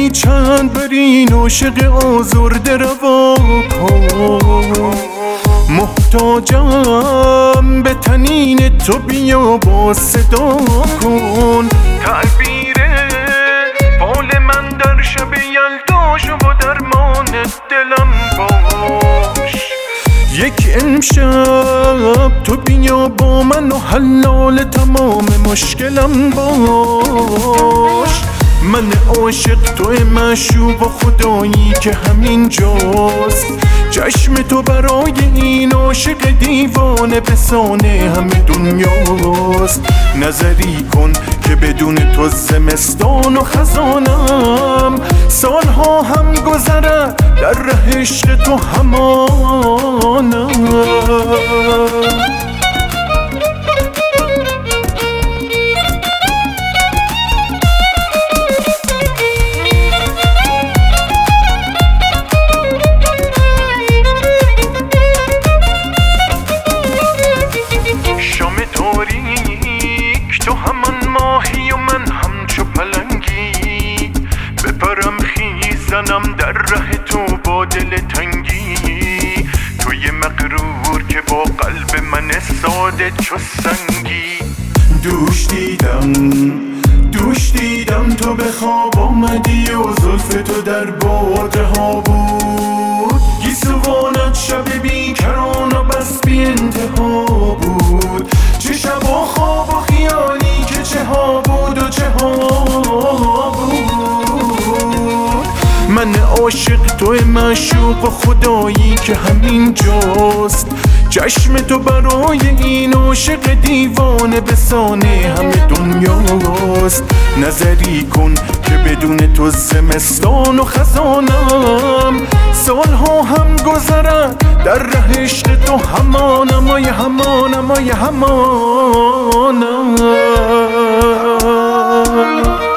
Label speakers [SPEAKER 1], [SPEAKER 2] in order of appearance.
[SPEAKER 1] ای چند بر این عاشق آزرده روا کن. محتاجم به تنین تو، بیا با صدا کن. تعبیر فال من در شب یلدا شو و درمان دلم باش. یک امشب تو بیا با من و حلال تمام مشکلم باش. من عاشق تو معشوق و خدایی که همین جاست. چشم تو برای این عاشق دیوانه بسانه همه دنیاست. نظری کن که بدون تو زمستان و خزانم، سالها هم گذرد در ره عشق تو همانم. تو همان ماهی و من همچو پلنگی، بپرم خیزنم در ره تو با دل تنگی. توی مغرور که با قلب من ساده چو سنگی. دوش دیدم تو به خواب آمدی و زلف تو در باده ها بود. گیسوانت شب بیکران و بس بی انتها بود. چه شب و خواب و خیالی که چه ها بود و چه ها بود. من عاشق تو معشوق و خدایی که همین جاست. چشم تو برای این عاشق دیوانه بسانه همه دنیاست. نظری کن که بدون تو زمستان و خزانم، سالها هم گذرد در ره عشق تو همانم و همانم و همانم.